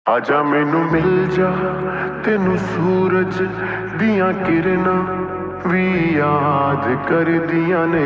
आजा मैनू मिल जा तेनू सूरज दियां किरनां भी याद कर दियां ने।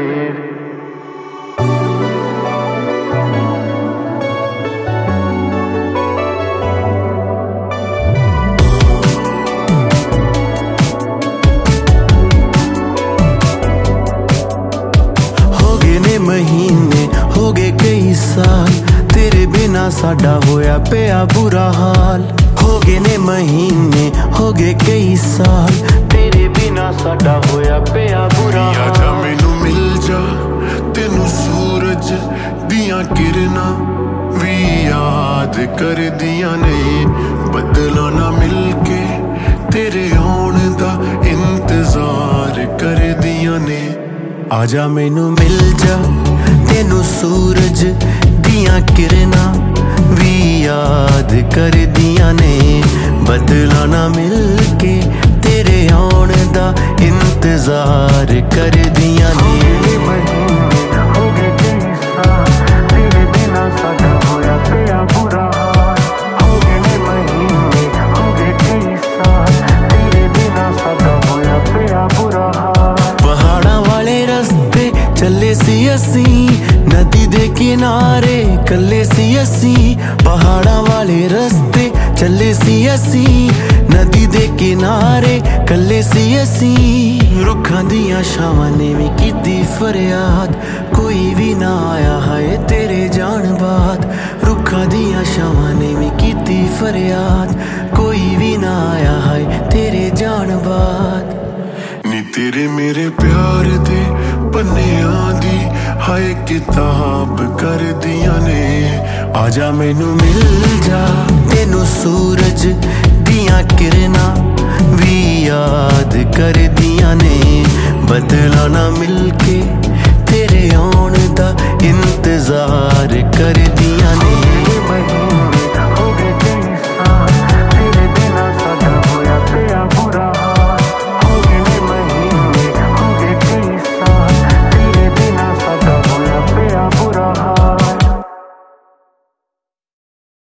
हो गए ने महीने हो गए कई साल तेरे बिना साडा होया पिया बुरा हाल। हो गए ने महीने हो गए कई साल तेरे बिना साडा होया पिया बुरा हाल। आजा मैनू मिल जा तेनू सूरज दियां किरनां भी याद कर दियां ने। बदला ना मिल के तेरे आउण दा इंतजार कर दियां ने। आजा मैनू मिल जा तेनू सूरज दियां किरनां भी याद कर दियां ने। बदला ना मिल के तेरे आउण दा इंतजार कर दियां ने। हो गए कई साल तेरे बिना साडा होया पिया बुरा हाल। हो गए ने महीने हो गए कई साल तेरे बिना साडा होया पिया बुरा हाल। पहाड़ां वाले रस्ते चले सी असी नदी दे किनारे कल्ले सी असी। पहाड़ां वाले रस्ते चले सी असी नदी दे किनारे कल्ले सी असी। रुखां दियां छावां ने भी कीती फरियाद कोई भी ना आया है तेरे जान बाद। रुखां दियां छावां ने भी कीती फरियाद कोई भी ना आया है तेरे जान बाद। नी तेरे मेरे प्यार दे पन्नियां दी हाय किताब कर दियां ने। आजा मैनू मिल जा तेनू सूरज दियां किरनां भी याद कर दियां ने। बदला ना मिल